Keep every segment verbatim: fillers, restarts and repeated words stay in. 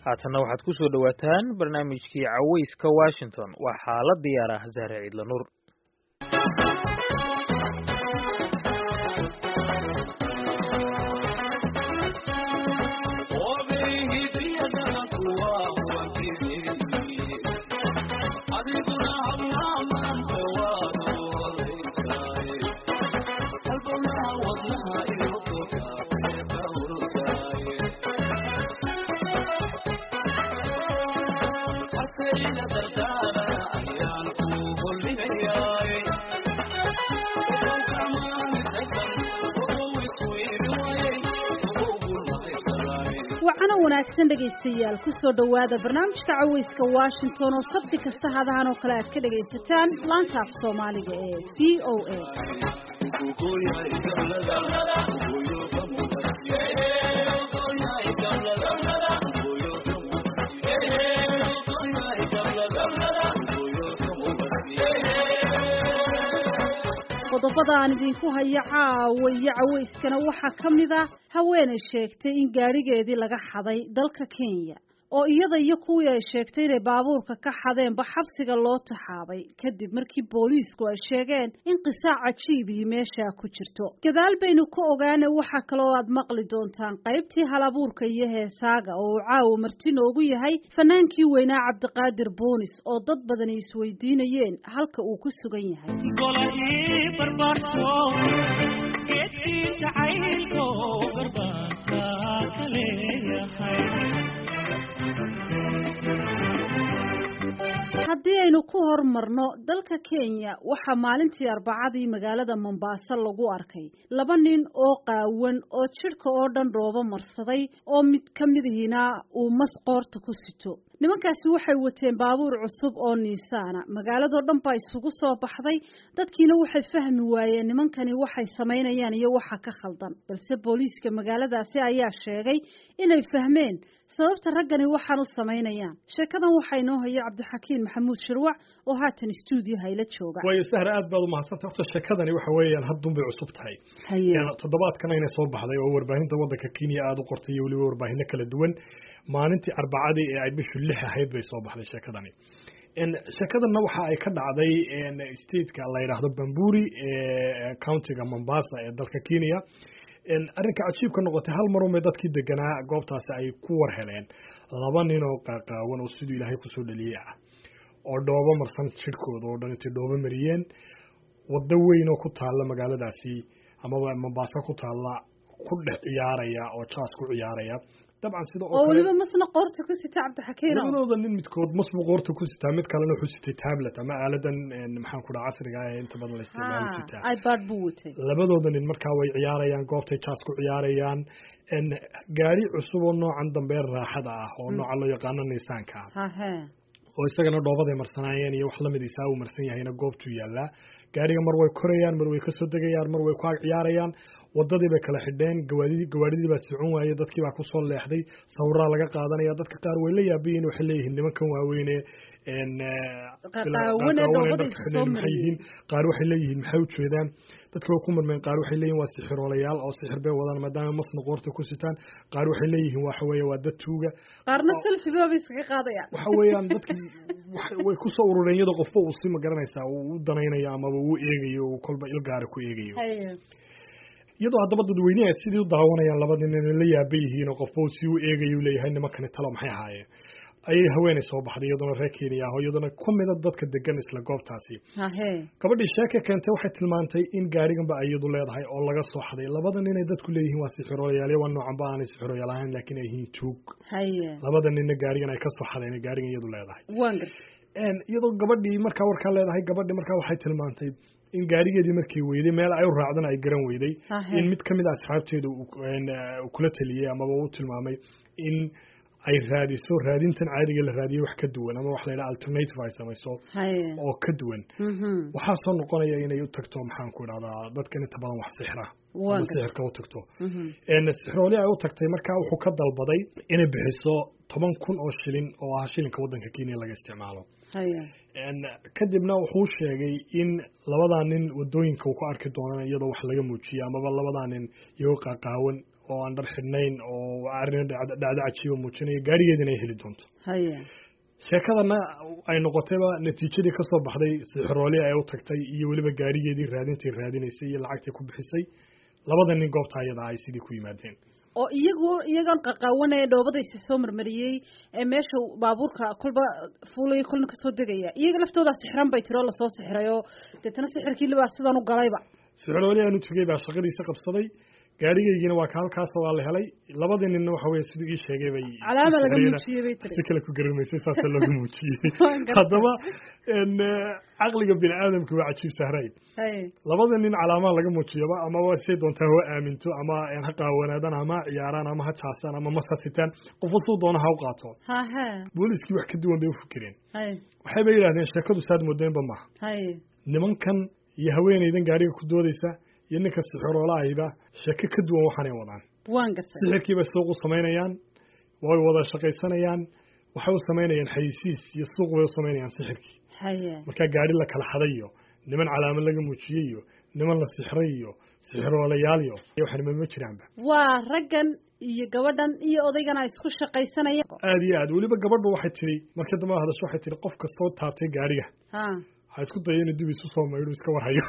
haatanna waxaad ku soo dhawaataan barnaamijkii cawayska Washington waxaa la diyaaraa Zahra Ciidla Nuur. wanaagsan dhageystayaal ku soo dhawaada barnaamijka cawayska Washington oo sabti kasta hadahan oo kale aad ka dhageysataan laanta af Soomaaliga ee V O A. qodobada aan idinku haya caawaya cawayskana waxaa ka mid ah haweeney sheegtay in gaarigeedii laga xaday dalka Kenya oo iyada iyo kuwii ay sheegtay inay baabuurka ka xadeenba xabsiga loo taxaabay kadib markii booliisku ay sheegeen in qisaac cajiib iyo meesha ku jirto. gadaal baynu ku ogaanay waxa kale oo aad maqli doontaan qaybtii halabuurka iyo heesaaga oo caaw marti noogu yahay fanaankii weynaa Cabdiqaadir Boonis oo dad badan isweydiinayeen halka uu ku sugan yahay. haddii aynu ku hormarno dalka Kenya waxaa maalintii Arbacadii magaalada Mombasa lagu arkay laba nin oo qaawan oo jirka oo dhan dhoobo marsaday oo mid ka midihina uu masqoorta ku sito. nimankaasi waxay wateen baabuur cusub oo Nissan magaalada dhan baa isugu soo baxday dadkiina waxay fahmi waayeen nimankani waxay sameynayaan iyo waxa ka khaldan balse booliiska magaaladaasi ayaa sheegay inay fahmeen sababta raggani waxaan u sameynayaan. sheekadan waxay noo hayay Cabdixakiin Maxamuud Shirwac oo haatan studio hayla jooga. way Sahra aad baad u mahadsantahay. horta sheekadani waxa weeyaan haddun bay cusub tahay yani toddobaadkan ayna soo baxday oo warbaahinta waddanka Kenya aad u qortay iyo waliba warbaahinno kala duwan maalintii Arbacadii ee ay bishu lix ahayd bay soo baxday sheekadani. in sheekadana waxa ay ka dhacday in state-ka la yiraahdo Bamburi ee county-ga Mombasa ee dalka Kenya. in arrinka cajiibka noqotay hal mar oo dadkii deganaa goobtaasi ay ku war heleen laba nin oo qaaqaawan oo sidoo Ilaahay ku soo dhaliyay ah oo dhoobo marsan jirkooda oo dhan intii dhoobo mariyeen wada weyn oo ku taala magaaladaasi ama Mombasa ku taala ku dhex ciyaaraya oo jaas ku ciyaaraya طبعا sida oo waliba masna qoorta ku sita Cabdixakiin labadooda nin midkood masbu qoorta ku sita mid kalena wuxuu sitay tablet ama aaladan maxaan ku dhaca casriga ah inta badan la isticmaalo jirta iPad buute labadooda nin markaa way ciyaarayaan goobtay jaas ku ciyaarayaan in gaari cusub oo noocan dambe raaxada ah oo nooca loo yaqaan Nissan-ka ha ha oo isagana dhoobada marsanayeen iyo wax la mid ah uu marsan yahayna goobtu yaala gaariga mar way korayaan mar way ka soo degayaan mar way ku ciyaarayaan wadadii bay kala xidheen gawaadidii gawaadidii baa socon waayay dadkii baa ku soo leexday sawirra laga qaadanaya dadka qaar way la yaabeen waxay leeyihiin nimankan waaweyn ee qaaqaawan ee qaar waxay leeyihiin maxay u jeedaan dadka ku marmeen qaar waxay leeyihiin waa sixiroolayaal oo sixir bay wadaan maadaama masna qoorta ku sitaan qaar waxay leeyihiin waxa weeye waa dad tuuga qaarna selfie bay iskaga qaadayaan waxa weeyaan dadkii way ku soo urureen iyadoo qofba uu si ma garanaysaa uu danaynayo ama uu eegayo uu kolba il gaar ku eegayo iyadoo haddaba dadweynaha sidii u daawanayaan labada nin la yaabay yihiin oo qofba si uu eegayo leeyahay nimankani talo maxay ahaayeen ayay haweeney soo baxday iyadoo reer Kenya ah iyadoo ku mid ah dadka degan isla goobtaasi gabadhii sheeka keentay waxay tilmaantay in gaarigan ba ayadu leedahay oo laga soo xaday labada nin ay dadku leeyihiin waa sixiroolayaal waa noocan ba aan sixiroolayaal ahayn laakiin ay yihiin tuug labada nin gaarigan ay ka soo xadeen gaarigan iyadu leedahay iyadoo gabadhii markaa warka leedahay gabadhii markaa waxay tilmaantay in gaarigeedii markii weeyday meel ay u raacdan ay garan weeyday in mid kamid ah asxaabteedu uu kula taliyay ama uu tilmaamay in ay raadiso raadintan caadiga la raadiyo wax ka duwan ama wax la yiraahdo alternative ay samayso oo ka duwan waxa soo noqonaya inay u tagto maxaan ku raahdaa dadkan inta badan wax sixra oo sixirka u tagto ee sixrooli ay u tagtay markaa wuxuu ka dalbaday inay bixiso toban kun oo shilin oo ah shilinka wadanka Kenya laga isticmaalo een kadibna wuxuu sheegay in labada nin wadooyinka uu ku arki doono iyadoo wax laga muujiyo ama labada nin iyo qaaqaawan oo aan dhar xidhnayn oo arrin dhacdo cajiiba muujinaya gaarigeedina ay heli doonto haye sheekadana ay noqotayba natiijadii ka soo baxday sixiroole ay u tagtay iyo weliba gaarigeedii raadintii raadinaysay iyo lacagtii ku bixisay labada nin goobta ayada ay sidii ku yimaadeen oo iyagu iyagan qaqaawanaya dhoobada is soo marmariyay ee meesha baabuurka kolba fuulay kolna kasoo degaya iyaga laftooda sixran bay tiro la soo sixray oo deetana sixirkii libaa sidan u galayba sixiroole aanu tagay baa shaqadiisa qabsaday gaarigeygina waa ka halkaas waa la helay labadii ninna waxa weeye sidii ii sheegay bay calaama laga muujiyay bay tiri si kale ku garamaysay saas loogu muujiyay haddaba in aqliga bini aadamku waa cajiib sahray labada nin calaamaha laga muujiyaba ama waa say doontaa waa aaminto ama ha qaawanaadaan ama ciyaaraan ama ha jaasaan ama masasitaan qof soo doona ha u qaato ha ha booliskii wax ka duwan bay u fikireen waxay bay yiraahdeen sheekadu saad moodeenba ma nimankan iyo haweenaydan gaariga ku doodaysa iyo ninka sixiroolaayba shaki ka duwan waxaanay wadaan waan gartay sixirkiiba suuq u samaynayaan way wada shaqaysanayaan waxay u samaynayaan xayisiis iyo suuq way u samaynayaan sixirkii haye marka gaari la kala xadayo niman calaamad laga muujiyo niman la sixirayo sixiroolayaal iyo waxaan ma jiraanba waa raggan iyo gabadhan iyo odaygana isku shaqaysanayaan aad iyo aad waliba gabadhu waxay tiri markii dambe hadasho waxay tiri qof kastoo taabtay gaariga ha ha isku dayeen dib isu soo maydho iska warhayo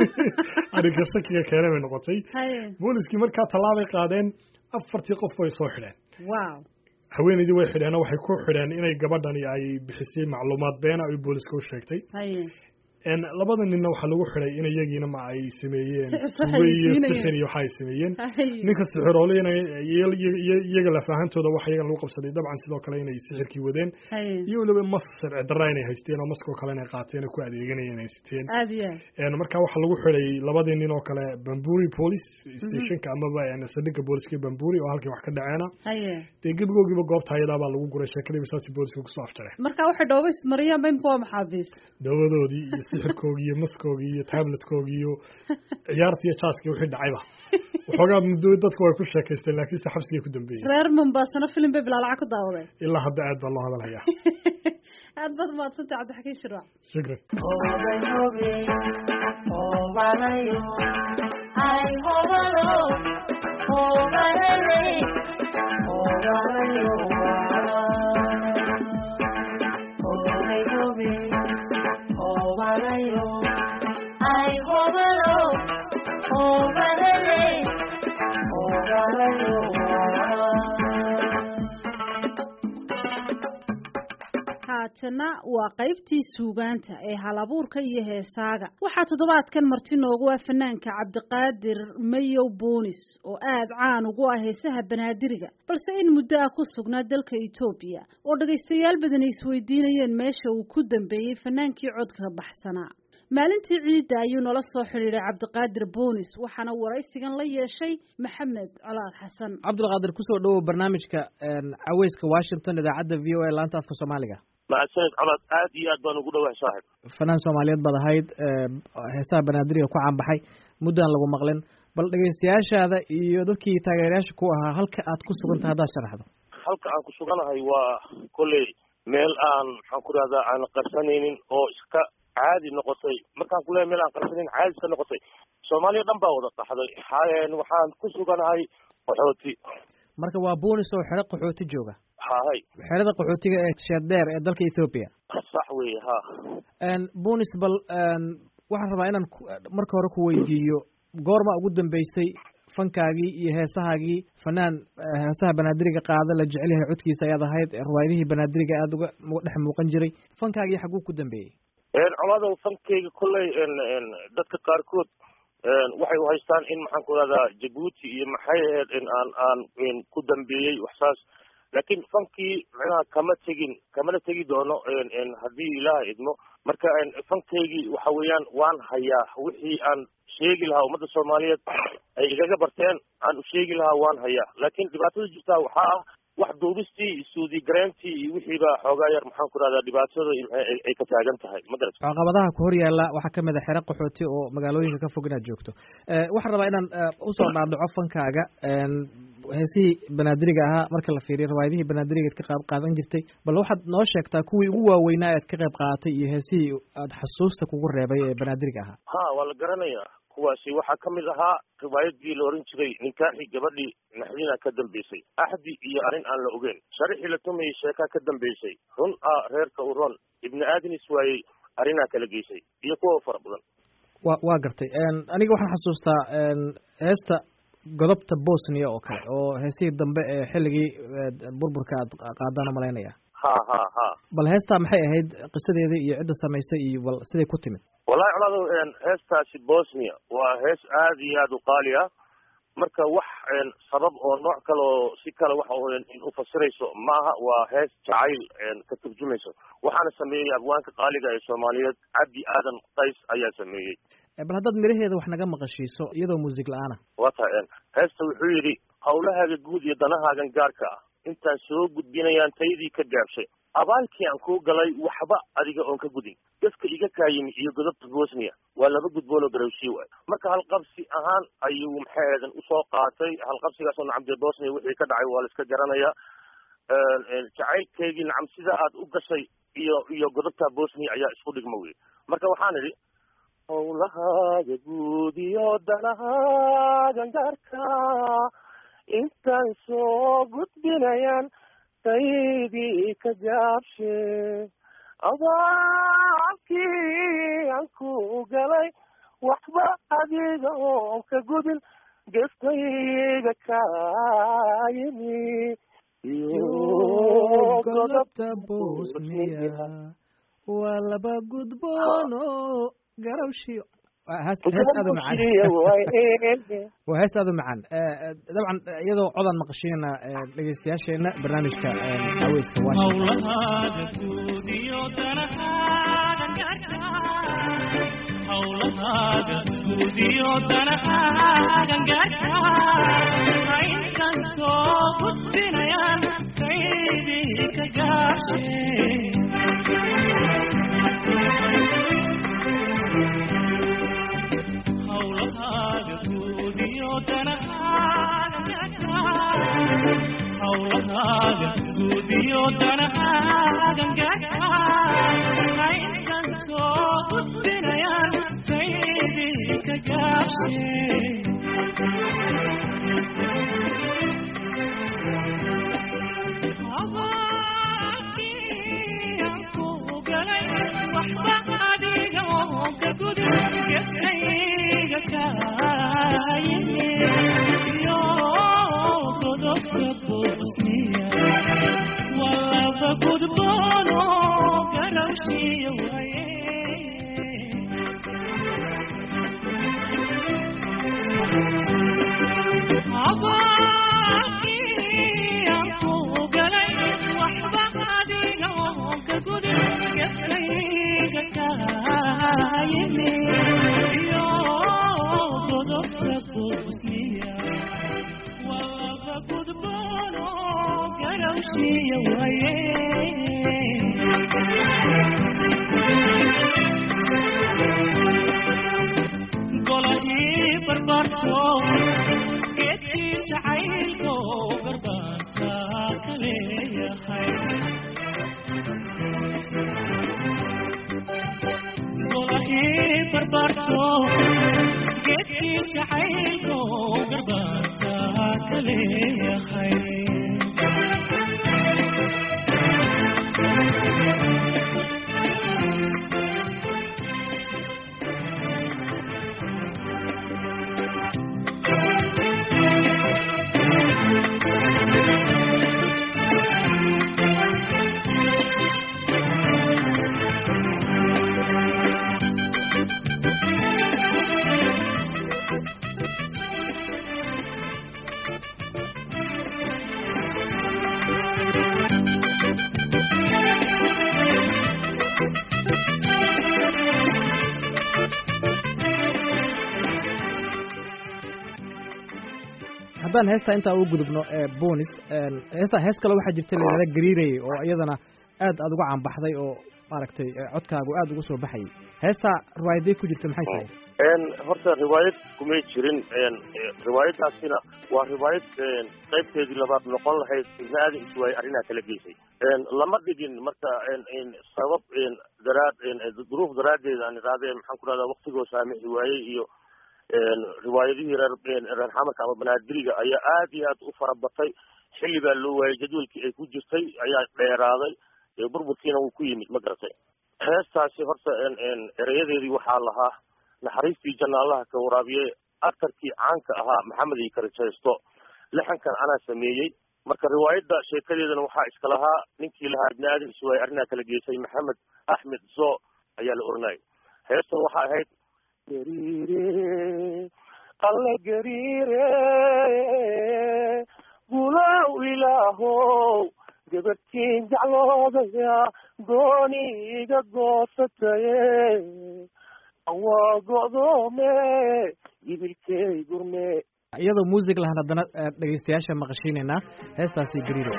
ariga sakiga keenay bay noqotay booliskii markaa tallaabay qaadeen afartii qof way soo xidheen wow haweenaydii way xidheen waxay ku xidheen inay gabadhani ay bixisay macluumaad been ay booliska u sheegtay en labada ninna waxa lagu xiray in iyagiina ma ay sameeyeen sixir iyo waxa ay sameeyeen ninka sixirooleyna iyaga la faahantooda waxa iyaga lagu qabsaday dabcan sidoo kale inay sixirkii wadeen iyo waliba mas sharci darra inay haysteen oo maskoo kale inay qaateen ku adeeganayeen ay siteen en marka waxa lagu xiray labada nin oo kale Bamburi police stationka ama ba yani sadiqa booliska Bamburi oo halkii wax ka dhaceena de gabgoogiba goobta ayada baa lagu guray sheekadii saasi booliska ku soo afjaray marka waxa dhoobis mariyaan bay ku maxaabiis doowadoodii sixirkoogii iyo maskoogii iyo tabletkoogii iyo ciyaartii iyo jaaskii wixii dhacayba waxoogaa muddo dadku way ku sheekaysteen laakiin se xabsigii ku dambeeyey reer Mombasa film bay bilaa lacag ku daawaday ilaa hadda aad baa loo hadalhayaa aad baad maadsantay Cabdixakiin Shirwac shukran haatana waa qaybtii suugaanta ee halabuurka iyo heesaaga waxaa toddobaadkan marti noogu ah fanaanka Cabdiqaadir Mayow Boonis oo aad caan ugu ah heesaha banaadiriga balse in muddo ah ku sugnaa dalka Itoobiya oo dhagaystayaal badan isweydiinayeen meesha uu ku dambeeyay fanaankii codka baxsanaa maalintii ciidda ayuu nala soo xiriiray Cabdiqaadir Boonis waxaana waraysigan la yeeshay Maxamed Colaad Xasan Cabdiqaadir ku soo dhaw barnaamijka Caweyska Washington idaacadda V O A laanta afka Soomaaliga maasanid colaad aad iyo aad baan ugu dhawahay saaxiib fanaan Soomaaliyeed baad ahayd heesaha banaadiriga ku caan baxay muddan lagu maqlin bal dhagaystayaashaada iyo dadkii taageerayaasha ku ahaa halka aad ku sugan tahay hadaad sharaxdo halka aan ku suganahay waa kolley meel aan maxaan ku rahdaa aan qarsanaynin oo iska caadi noqotay markaan ku leeyahay meel aan qarsanaynin caadi iska noqotay Soomaaliya dhan baa wada qaxday waxaan ku suganahay qaxooti marka waa Boonis oo xero qaxooti jooga hay xerada qaxootiga ee Shadeer ee dalka Ethiopia sax weeye ha een Boonis bal een waxaan rabaa inaan marka hore ku weydiiyo goorma ugu dambeysay fankaagii iyo heesahaagii fanaan heesaha banaadiriga qaada la jecel yahay codkiisa ayaad ahayd riwaayadihii banaadiriga aad uga dhex muuqan jiray fankaagii xaguu ku dambeeyay een colaado fankayga kulley een dadka qaarkood een waxay u haystaan in maxaan ku radaa Djibouti iyo maxay ahayd in aan aan ku dambeeyay waxsaas laakiin fankii macnaha kama tegin kamana tegi doono een haddii ilaahay idmo marka fankaygii waxa weeyaan waan hayaa wixii aan sheegi lahaa ummadda Soomaaliyeed ay igaga barteen aan u sheegi lahaa waan hayaa laakiin dhibaatada jirta waxaa ah wax duubistii suudi garanti iyo wixii ba xoogaa yar maxaan ku radaa dhibaatada ay ka taagan tahay ma garat caqabadaha ku hor yaala waxa kamid ah xero qaxooti oo magaalooyinka ka fog inaad joogto ee waxaan rabaa inaan u soo dhaadhaco fankaaga een heesii banaadiriga ahaa marka la fiiriyo riwaayadihii banaadiriga ka qayb qaadan jirtay bal waxaad noo sheegtaa kuwii ugu waaweynaa aad ka qayb qaadatay iyo heesii aad xasuusta kugu reebay ee banaadiriga ahaa ha waa la garanayaa kuwaasi waxaa ka mid ahaa riwaayadii la oran jiray ninkaaxii gabadhii naxdina ka dambeysay, axdi iyo arrin aan la ogeyn, sharixii la tumayay sheekaa ka dambeysay, run ah reerka u ron, ibni aadin iswaayey, arrinaa kala geysay iyo kuwa fara badan. wa waa gartay aniga waxaan xasuustaa heesta godobta Bosnia oo kale oo heesihii dambe ee xilligii burburka aad qaadana malaynaya. ha ha ha bal heestaa maxay ahayd qisadeedii iyo cidda samaysay iyo bal siday ku timid? wallahi colaado heestaasi Bosnia waa hees aad iyo aad u qaali ah, marka wax sabab oo nooc kale oo si kale waxa in u fasirayso maaha, waa hees jacayl ka turjumayso. waxaana sameeyey abwaanka qaaliga ee Soomaaliyeed Cabdi Aadan Qays ayaa sameeyey. bal haddaad miraheeda wax naga maqashiiso iyadoo muusig la'aana. waa tahay heesta wuxuu yidhi hawlahaaga guud iyo danahaagan gaarka ah intaan soo gudbinayaan taydii ka gaabshay, abaalkii aan kuu galay waxba adiga oon ka gudin, dadka iga kaayimi iyo godobta Bosnia waa laba gudboon oo garawshii waay. marka halqabsi ahaan ayuu maxay aadan usoo qaatay, halqabsigaasoo nacamdee Bosnia wixii ka dhacay waa la iska garanayaa. jacaylkeygii nacam sida aad u gashay iyo iyo godobta Bosnia ayaa isku dhigma wey. marka waxaan idhi hawlahaaga guud iyo danahaagan gaarka intaan soo gudbinayaan taydii ka gaabshe, abaalkii aan ku galay waxba adiga oon ka gudin, geftayga kaayimi iyo godobta Bosnia waa laba gudboon oo garawshiyo. hees aad u macaan waa hees aad u macaan dabcan iyadoo codan maqashiina dhegeystayaasheena barnaamijka haweyska hawlahaaga guud iyo danahaagan gaarka intaan soo gudbinayaan taydii ka gaabshe, abaalkii aan ku galay waxba adiga oon ka gudin, geftayga kaayimi iyo godobta Bosnia waa laba gudboon oo garawshiyo waaye. abaalkii aan ku galay waxba adiga oon ka gudin, geftayga kaayimi iyo godobta Bosnia waa laba gudboon oo garawshiyo waaye. golahii barbaarto geedkii jacaylko garbaanta ka leeyahay, golahii barbaarto geedkii jacaylko garbaanta ka leeyahay. haddaan heestaa intaa ugu gudubno bonis heestaa hees kale waxaa jirta layidhahda gariirayay oo iyadana aad aad uga caanbaxday oo maaragtay codkaagu aad ugu soo baxayay. heestaa riwaayaday ku jirta maxay tahay? horta riwaayad kumay jirin, riwaayadaasina waa riwaayad qaybteedii labaad noqon lahayd, ibni aadan iswaayey arrinaa kala geysay. lama dhigin marka sabab daraad duruuf daraaddeed aan idhahdee maxaan ku rahdaa waktigoo saamixi waayey iyo riwaayadihii reer reer xamarka ama banaadiriga ayaa aad iyo aad u farabatay. xilli baa loo waayay jadwalkii ay ku jirtay ayaa dheeraaday, burburkiina wuu ku yimid ma garatay. heestaasi horta erayadeedii waxaa lahaa naxariistii janna allaha ka waraabiyey aktarkii caanka ahaa maxamed iyo karajeysto. lixankan anaa sameeyey. marka riwaayadda sheekadeedana waxaa iska lahaa ninkii lahaa ibni aadan iswaay arrinaa kala geysay maxamed axmed zo ayaa la oranayay. heestan waxaa ahayd gariire alla gariire gulow ilaahow gabadhtiin jecloodaya gooniga goosataye waa go'doome yibilkey gurme. iyadoo muusig lahan haddana dhegeystayaasha maqashiinaynaa heestaasi gariiro.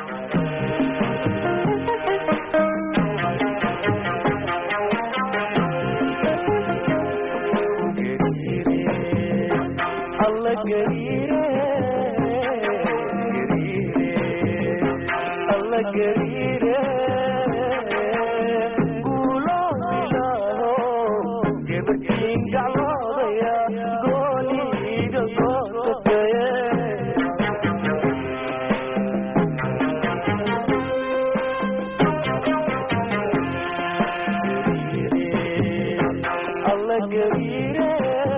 alla gariire alla gariire guulow ilaahow gabadhtiin jecloodaya gooniga goosataye alla gariire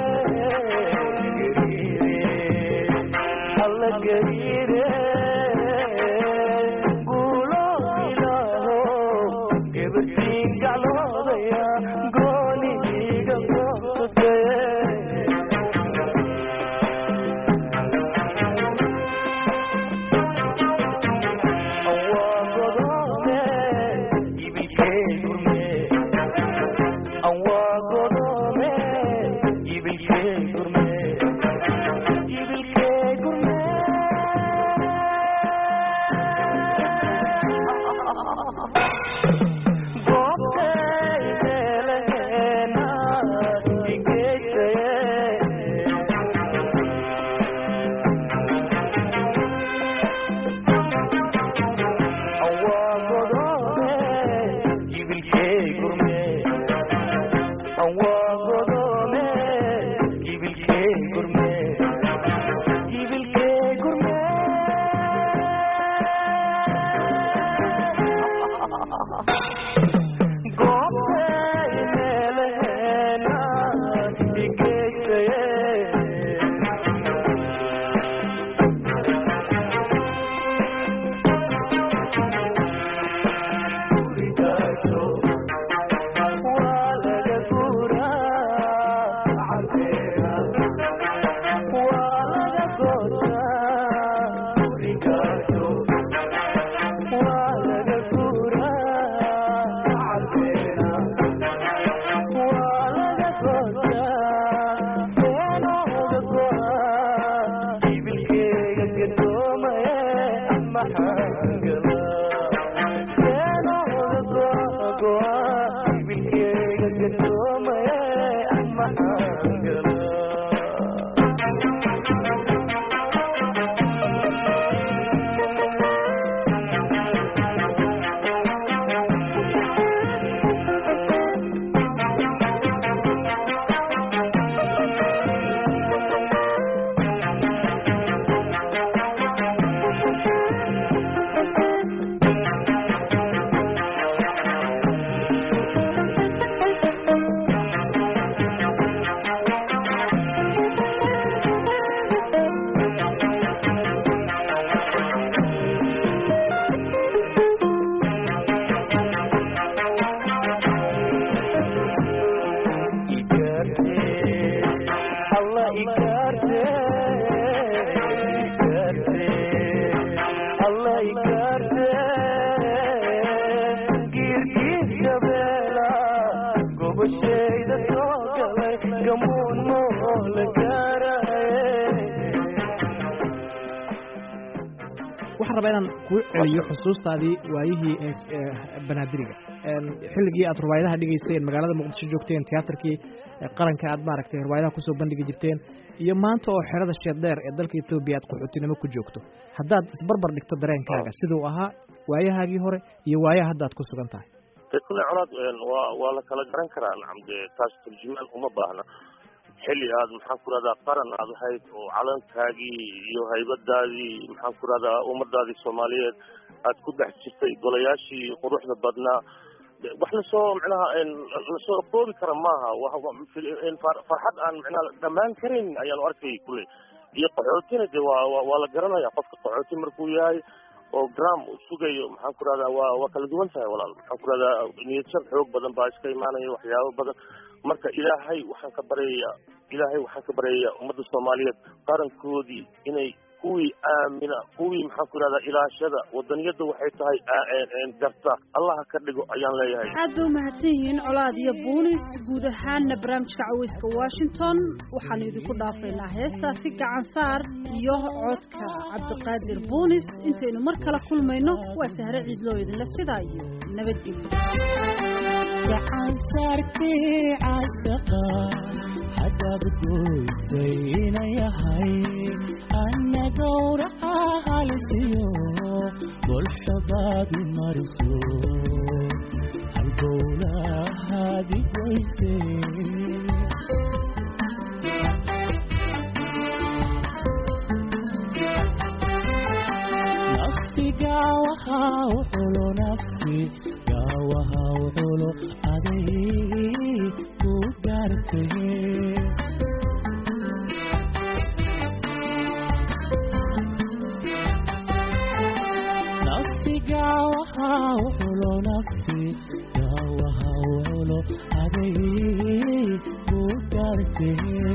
alla gariire guulow ilaahow gabadhtiin jecloodaya gooniga goosataye waa godoome yibilkey gurme waa godoome yibilkey gurme yibilkey gurme goobtay meelaheena igeysaye waa godoome yibilkey gurme waa godoome yibilkey gurme yibilkey gurme goobtay meelaheena igeysaye gurigaaso waa laga guuraa cadeera waa laga goosaa gurigaaso waa laga guuraa cadeera waa laga goosaa beenooga go'aa yibilkeyga gadoomaya maxaan galaa beenooga go'a go'aa yibilkeyga gadoomaya maxaan galaa alla igarte igarte alla igarte giirgiirka beela gobashayda soo galay gamuun moo la gaaraye. waxaan rabaa inaan kuu celiyo xusuustaadii waayihii banaadiriga xilligii aad riwaayadaha dhigayseen magaalada muqdisho joogteen tiyaatarkii qaranka aad maaragtay riwaayadaha kusoo bandhigi jirteen iyo maanta oo xerada sheeddheer ee dalka Ethiopia aad qaxootinimo ku joogto haddaad isbarbar dhigto dareenkaaga siduu ahaa waayahaagii hore iyo waayaha hadda aad ku sugan tahay. kule colaad waa waa la kala garan karaa nacam dee taas turjumaan uma baahna. xilli aad maxaan ku rahdaa qaran aad ahayd oo calankaagii iyo haybadaadii maxaan ku rahdaa ummadaadii soomaaliyeed aad ku dhex jirtay golayaashii quruxda badnaa wax lasoo micnaha lasoo koobi kara maaha farxad aan micnaha dhammaan karin ayaanu arkay kule iyo qaxootina de waa waa la garanaya qofka qaxooti markuu yahay oo gram sugayo maxaan ku rahdaa waa waa kala duwan tahay walaal maxaan ku rahdaa niyadsan xoog badan baa iska imaanaya waxyaabo badan marka ilaahay waxaan ka baryayaa ilaahay waxaan ka baryayaa ummadda soomaaliyeed qarankoodii inay kuwii aamina kuwii maxaan ku rahdaa ilaashada wadaniyada waxay tahay garta allaha ka dhigo ayaan leeyahay aad bay umahadsan yihiin colaad iyo buunis guud ahaanna barnaamijka caweyska washington waxaanu idinku dhaafaynaa heestaasi gacan saar iyo codka cabdiqaadir buunis intaynu mar kala kulmayno waa sahre ciidloo idinle sidaa iyo nabadgelyo gacan saarkii caashaqa haddaad goysay inayahay ana gowraca halisiyo golxobaadi mariso halgowlahaadi goyse nafsi gaawaha uxulo nafsi gaawaha uxulo aday ku gaartay gawaha uxulo nafsi gawaha uxulo aday ku gaartay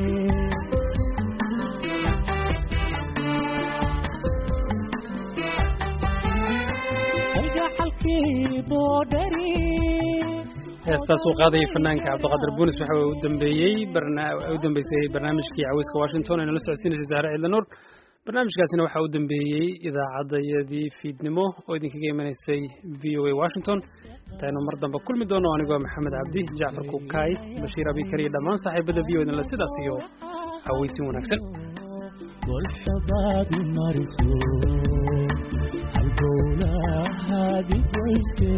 halkii boodhari heestaas uu qaadayay fanaanka cabdiqaadir buunis waxa uu dambeeyey u dambeysay barnaamijkii caweyska washington aynu la socodsiinaysay zahra ciidla nuur barnaamijkaasina waxaa u dambeeyey idaacaddayadii fiidnimo oo idinkaga imanaysay v o a washington intaynu mar dambe kulmi doono anigoo maxamed cabdi jacfar kukaay bashiir abikar iyo dhammaan saaxiibada v o idinle sidaas iyo haweysin wanaagsan golxobaadi mariso halgowlahaadi goyse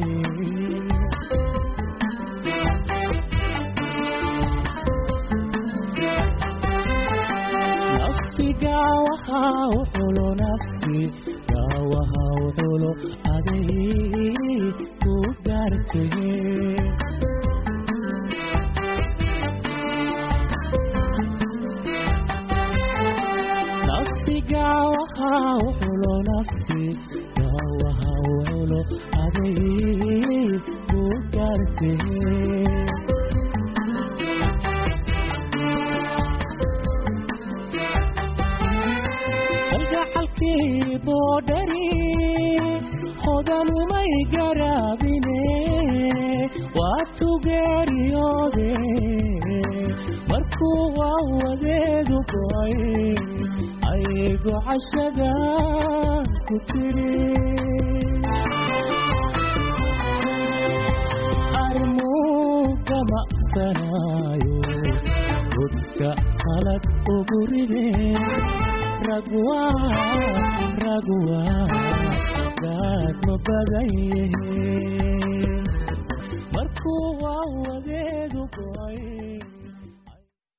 gawaha uxulo nafsi gawaha uxulo aday ku gaartay nafsi gawaha uxulo nafsi gawaha uxulo aday ku gaartay halkii boodhari hodanumay garaabine waa tugeeriyoode markuu waa wadeedu go'ay aygu cashada ku tiri armuu gamacsanaayo godka qalad ugu rideen ragwa ragwa gaad ma badan yihiin markuu waa wadeedu go'ay